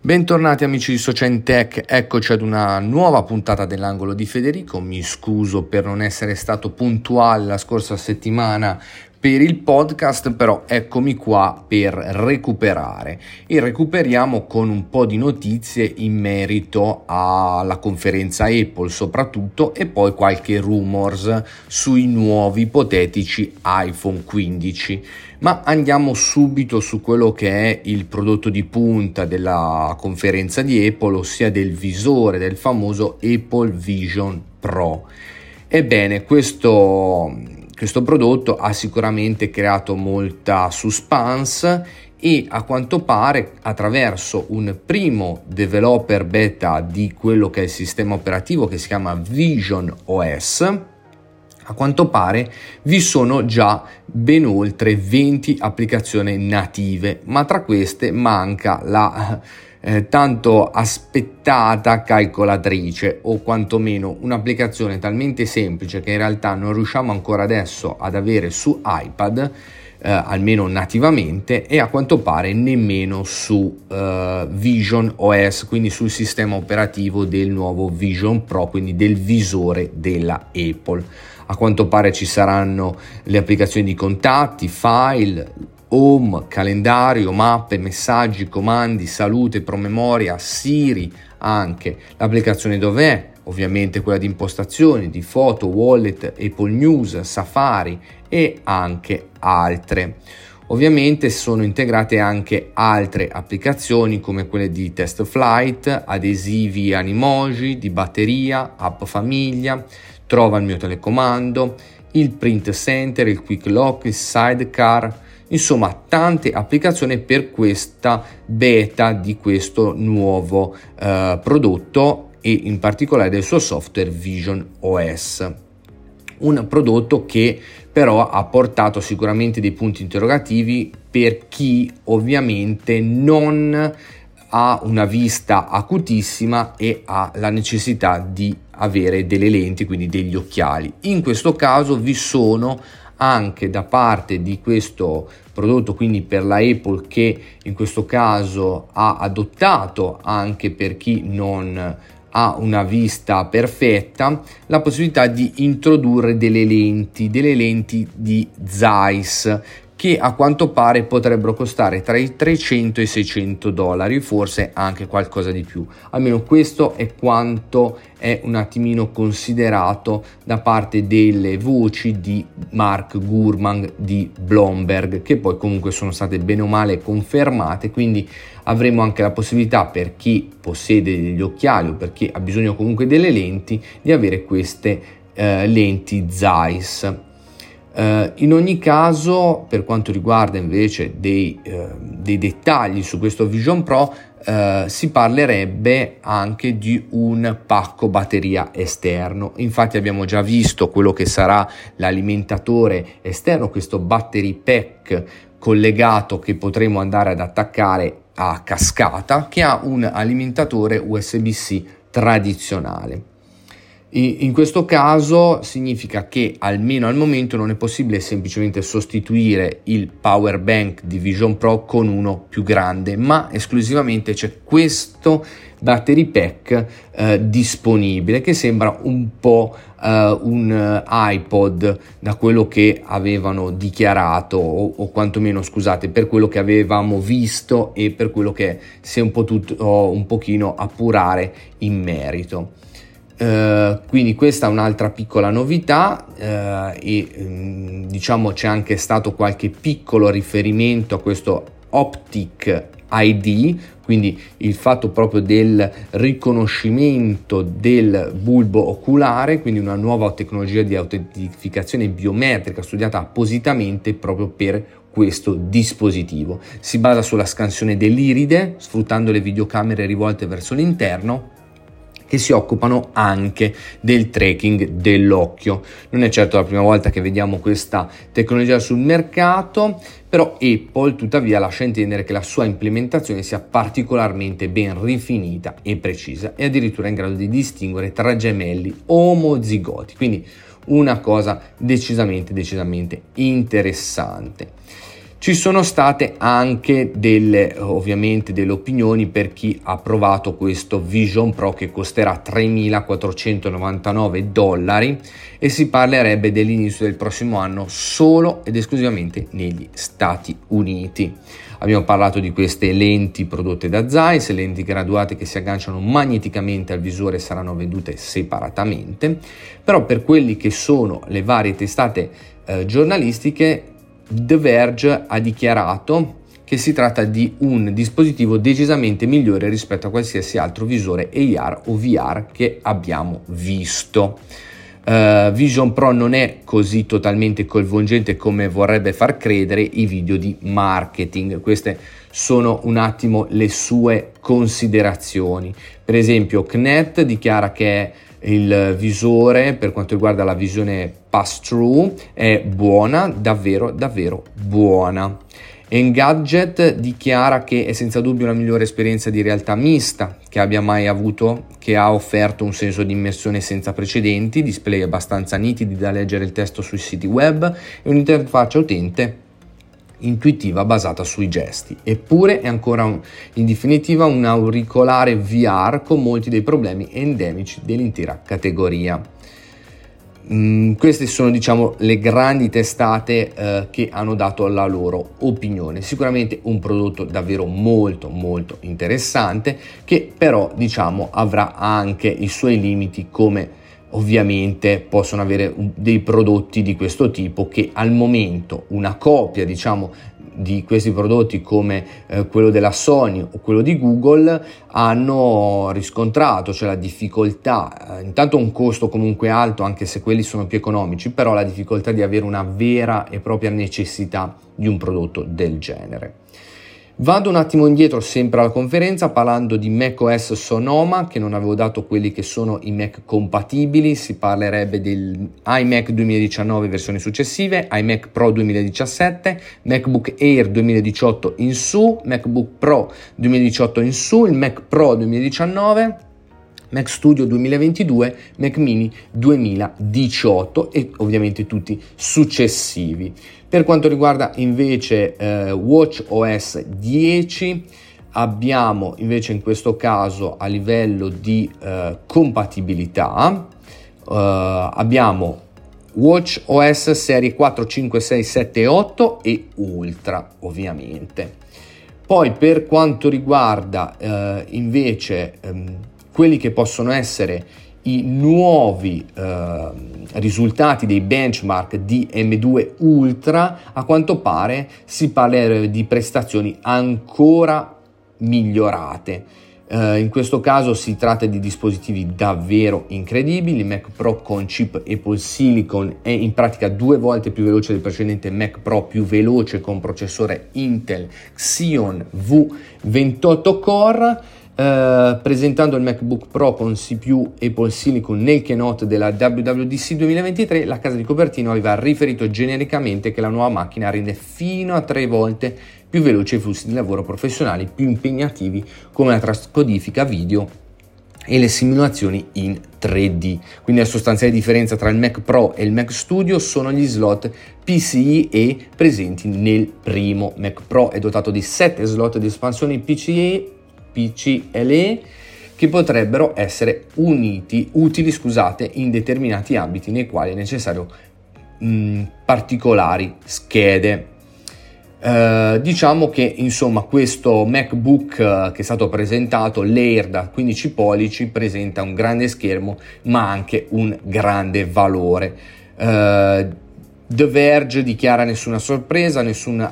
Bentornati amici di Sociantech, eccoci ad una nuova puntata dell'angolo di Federico. Mi scuso per non essere stato puntuale la scorsa settimana per il podcast, però eccomi qua per recuperare e recuperiamo con un po' di notizie in merito alla conferenza Apple soprattutto, e poi qualche rumors sui nuovi ipotetici iPhone 15. Ma andiamo subito su quello che è il prodotto di punta della conferenza di Apple, ossia del visore del famoso Apple Vision Pro. Ebbene, questo prodotto ha sicuramente creato molta suspense e a quanto pare, attraverso un primo developer beta di quello che è il sistema operativo che si chiama Vision OS, a quanto pare vi sono già ben oltre 20 applicazioni native, ma tra queste manca la tanto aspettata calcolatrice, o quantomeno un'applicazione talmente semplice che in realtà non riusciamo ancora adesso ad avere su iPad, almeno nativamente, e a quanto pare nemmeno su Vision OS, quindi sul sistema operativo del nuovo Vision Pro, quindi del visore della Apple. A quanto pare ci saranno le applicazioni di contatti, file, home, calendario, mappe, messaggi, comandi, salute, promemoria, Siri, anche l'applicazione Dov'è, ovviamente quella di impostazioni, di foto, wallet, Apple News, Safari e anche altre. Ovviamente sono integrate anche altre applicazioni come quelle di test flight, adesivi Animoji, di batteria, app famiglia, trova il mio telecomando, il print center, il quick lock, il sidecar, insomma tante applicazioni per questa beta di questo nuovo prodotto e in particolare del suo software Vision OS. Un prodotto che però ha portato sicuramente dei punti interrogativi per chi ovviamente non ha una vista acutissima e ha la necessità di avere delle lenti, quindi degli occhiali. In questo caso vi sono anche da parte di questo prodotto, quindi per la Apple, che in questo caso ha adottato anche per chi non ha una vista perfetta, la possibilità di introdurre delle lenti di Zeiss, che a quanto pare potrebbero costare tra i $300 e i $600, forse anche qualcosa di più. Almeno questo è quanto è un attimino considerato da parte delle voci di Mark Gurman di Bloomberg, che poi comunque sono state bene o male confermate, quindi avremo anche la possibilità, per chi possiede degli occhiali o per chi ha bisogno comunque delle lenti, di avere queste lenti Zeiss. In ogni caso, per quanto riguarda invece dei dettagli su questo Vision Pro, si parlerebbe anche di un pacco batteria esterno. Infatti abbiamo già visto quello che sarà l'alimentatore esterno, questo battery pack collegato che potremo andare ad attaccare a cascata, che ha un alimentatore USB-C tradizionale. In questo caso significa che almeno al momento non è possibile semplicemente sostituire il power bank di Vision Pro con uno più grande, ma esclusivamente c'è questo battery pack disponibile, che sembra un po' un iPod, da quello che avevano dichiarato o quantomeno, scusate, per quello che avevamo visto e per quello che si è un potuto un pochino appurare in merito. Quindi questa è un'altra piccola novità, e diciamo c'è anche stato qualche piccolo riferimento a questo Optic ID, quindi il fatto proprio del riconoscimento del bulbo oculare, quindi una nuova tecnologia di autentificazione biometrica studiata appositamente proprio per questo dispositivo. Si basa sulla scansione dell'iride sfruttando le videocamere rivolte verso l'interno, che si occupano anche del tracking dell'occhio. Non è certo la prima volta che vediamo questa tecnologia sul mercato, però Apple tuttavia lascia intendere che la sua implementazione sia particolarmente ben rifinita e precisa, e addirittura in grado di distinguere tra gemelli omozigoti, quindi una cosa decisamente interessante. Ci sono state anche delle opinioni per chi ha provato questo Vision Pro, che costerà $3.499 e si parlerebbe dell'inizio del prossimo anno solo ed esclusivamente negli Stati Uniti. Abbiamo parlato di queste lenti prodotte da Zeiss, lenti graduate che si agganciano magneticamente al visore, saranno vendute separatamente, però per quelli che sono le varie testate giornalistiche, The Verge ha dichiarato che si tratta di un dispositivo decisamente migliore rispetto a qualsiasi altro visore AR o VR che abbiamo visto. Vision Pro non è così totalmente coinvolgente come vorrebbe far credere i video di marketing. Queste sono un attimo le sue considerazioni. Per esempio, CNET dichiara che il visore, per quanto riguarda la visione pass-through, è buona, davvero buona. Engadget dichiara che è senza dubbio la migliore esperienza di realtà mista che abbia mai avuto, che ha offerto un senso di immersione senza precedenti, display abbastanza nitidi da leggere il testo sui siti web e un'interfaccia utente intuitiva basata sui gesti. Eppure è ancora in definitiva un auricolare VR con molti dei problemi endemici dell'intera categoria. Queste sono, diciamo, le grandi testate che hanno dato la loro opinione. Sicuramente un prodotto davvero molto interessante, che però, diciamo, avrà anche i suoi limiti, come ovviamente possono avere dei prodotti di questo tipo, che al momento una copia, diciamo, di questi prodotti come quello della Sony o quello di Google hanno riscontrato, cioè la difficoltà, intanto un costo comunque alto, anche se quelli sono più economici, però la difficoltà di avere una vera e propria necessità di un prodotto del genere. Vado un attimo indietro sempre alla conferenza parlando di macOS Sonoma, che non avevo dato quelli che sono i Mac compatibili. Si parlerebbe dell'iMac 2019 versioni successive, iMac Pro 2017, MacBook Air 2018 in su, MacBook Pro 2018 in su, il Mac Pro 2019, Mac Studio 2022, Mac Mini 2018 e ovviamente tutti successivi. Per quanto riguarda invece WatchOS 10, abbiamo invece in questo caso a livello di compatibilità abbiamo WatchOS serie 4, 5, 6, 7 e 8 e Ultra ovviamente. Poi per quanto riguarda invece quelli che possono essere i nuovi risultati dei benchmark di M2 Ultra, a quanto pare si parla di prestazioni ancora migliorate. In questo caso si tratta di dispositivi davvero incredibili. Il Mac Pro con chip Apple Silicon è in pratica 2 volte più veloce del precedente Mac Pro più veloce con processore Intel Xeon V28 Core. Presentando il MacBook Pro con CPU Apple Silicon nel keynote della WWDC 2023, la casa di Cupertino aveva riferito genericamente che la nuova macchina rende fino a 3 volte più veloci i flussi di lavoro professionali più impegnativi, come la trascodifica video e le simulazioni in 3D. Quindi la sostanziale differenza tra il Mac Pro e il Mac Studio sono gli slot PCIe presenti nel primo. Mac Pro è dotato di 7 slot di espansione PCIe che potrebbero essere utili in determinati ambiti nei quali è necessario particolari schede. Diciamo che insomma questo MacBook che è stato presentato, l'Air da 15 pollici, presenta un grande schermo ma anche un grande valore. The Verge dichiara nessuna sorpresa,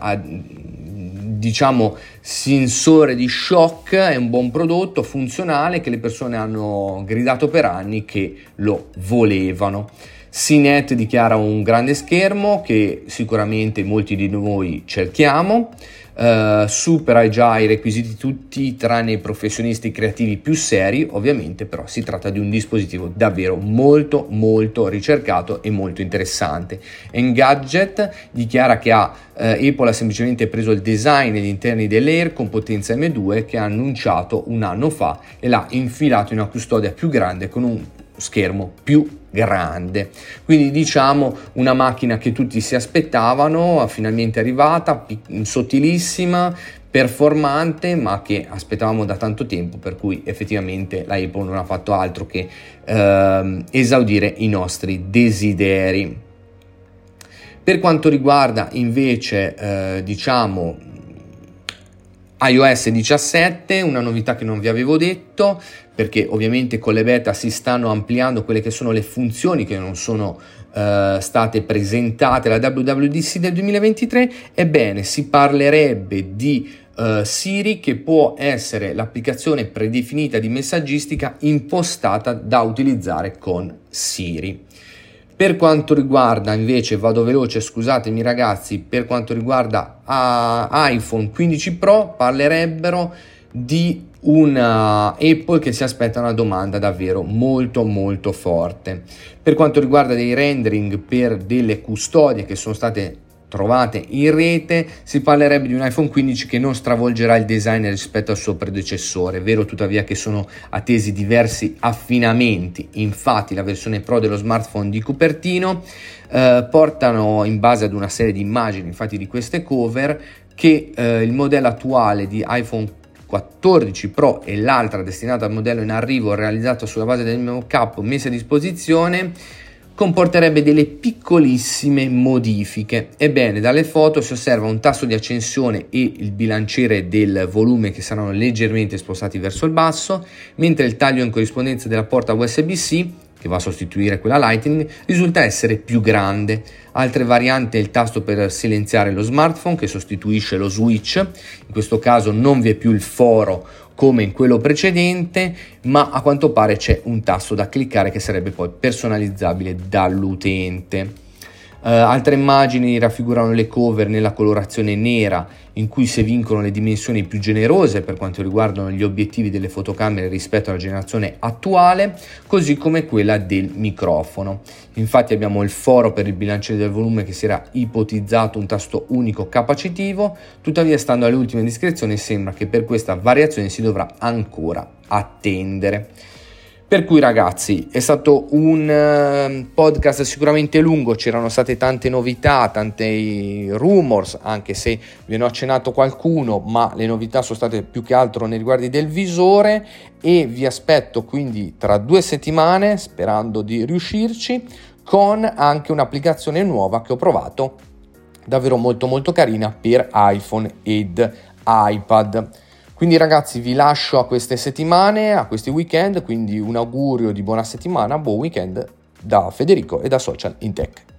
diciamo sensore di shock, è un buon prodotto funzionale che le persone hanno gridato per anni che lo volevano. CNET dichiara un grande schermo che sicuramente molti di noi cerchiamo, supera già i requisiti tutti tranne i professionisti creativi più seri ovviamente, però si tratta di un dispositivo davvero molto ricercato e molto interessante. Engadget dichiara che Apple ha semplicemente preso il design e gli interni dell'Air con potenza M2 che ha annunciato un anno fa e l'ha infilato in una custodia più grande con un schermo più grande. Quindi diciamo una macchina che tutti si aspettavano, finalmente arrivata, sottilissima, performante, ma che aspettavamo da tanto tempo, per cui effettivamente la Apple non ha fatto altro che esaudire i nostri desideri. Per quanto riguarda invece diciamo iOS 17, una novità che non vi avevo detto, perché ovviamente con le beta si stanno ampliando quelle che sono le funzioni che non sono state presentate alla WWDC del 2023. Ebbene, si parlerebbe di Siri, che può essere l'applicazione predefinita di messaggistica impostata da utilizzare con Siri. Per quanto riguarda invece, vado veloce, scusatemi ragazzi, per quanto riguarda iPhone 15 Pro, parlerebbero di una Apple che si aspetta una domanda davvero molto molto forte. Per quanto riguarda dei rendering per delle custodie che sono state trovate in rete, si parlerebbe di un iPhone 15 che non stravolgerà il design rispetto al suo predecessore. È vero tuttavia che sono attesi diversi affinamenti. Infatti la versione Pro dello smartphone di Cupertino portano, in base ad una serie di immagini infatti di queste cover, che il modello attuale di iPhone 14 Pro e l'altra destinata al modello in arrivo realizzato sulla base del mock-up messo a disposizione comporterebbe delle piccolissime modifiche. Ebbene, dalle foto si osserva un tasto di accensione e il bilanciere del volume che saranno leggermente spostati verso il basso, mentre il taglio in corrispondenza della porta USB-C, che va a sostituire quella Lightning, risulta essere più grande. Altre varianti è il tasto per silenziare lo smartphone, che sostituisce lo switch. In questo caso non vi è più il foro come in quello precedente, ma a quanto pare c'è un tasto da cliccare che sarebbe poi personalizzabile dall'utente. Altre immagini raffigurano le cover nella colorazione nera, in cui si evincono le dimensioni più generose per quanto riguardano gli obiettivi delle fotocamere rispetto alla generazione attuale, così come quella del microfono. Infatti abbiamo il foro per il bilanciere del volume, che si era ipotizzato un tasto unico capacitivo, tuttavia stando alle ultime descrizioni sembra che per questa variazione si dovrà ancora attendere. Per cui ragazzi, è stato un podcast sicuramente lungo, c'erano state tante novità, tanti rumors, anche se vi ne ho accennato qualcuno, ma le novità sono state più che altro nei riguardi del visore, e vi aspetto quindi tra 2 settimane, sperando di riuscirci, con anche un'applicazione nuova che ho provato, davvero molto molto carina, per iPhone ed iPad. Quindi ragazzi, vi lascio a queste settimane, a questi weekend, quindi un augurio di buona settimana, buon weekend da Federico e da Social in Tech.